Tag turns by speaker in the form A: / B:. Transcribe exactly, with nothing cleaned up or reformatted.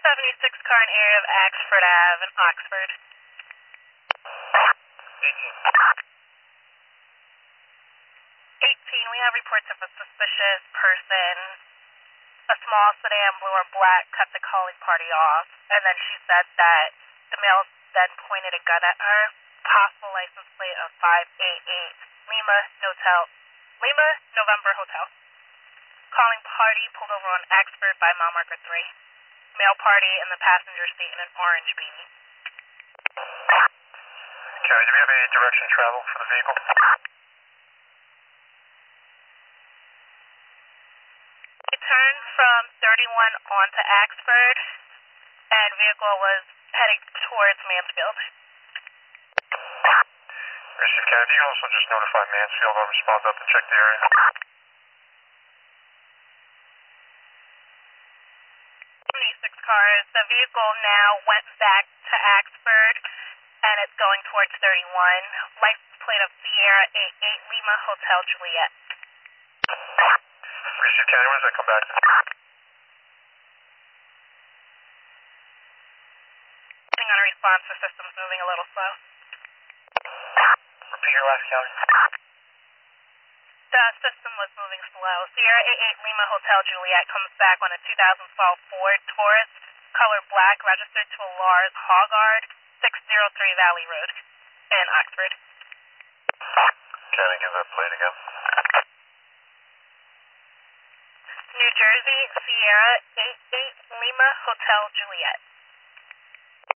A: seventy-six car in area of Axford Ave in Oxford.
B: eighteen.
A: eighteen, we have reports of a suspicious person. A small sedan, blue or black, cut the calling party off, and then she said that the male then pointed a gun at her. Possible license plate of five eight eight Lima Hotel, Lima November Hotel. Calling party pulled over on Axford by mile marker three. Male party in the passenger seat in an orange beanie.
B: Carrie, do we have any direction travel for the vehicle?
A: It turned from thirty-one onto Axford, and vehicle was heading towards Mansfield.
B: Receive, Carrie, do you also just notify Mansfield? I'll respond up and check the area.
A: seventy-six cars. The vehicle now went back to Axford, and it's going towards thirty-one. License plate of Sierra eight eight Lima Hotel Juliet.
B: Receive, Carrie, when does that come back?
A: Waiting on a response, the system's moving a little slow.
B: Repeat your last count.
A: The system was moving slow. Sierra eight eight Lima Hotel Juliet comes back on a two thousand twelve Ford Taurus, color black, registered to Lars Hoggard, six oh three Valley Road in Oxford.
B: Can I give that plate again?
A: New Jersey, Sierra eight eight Lima Hotel Juliet.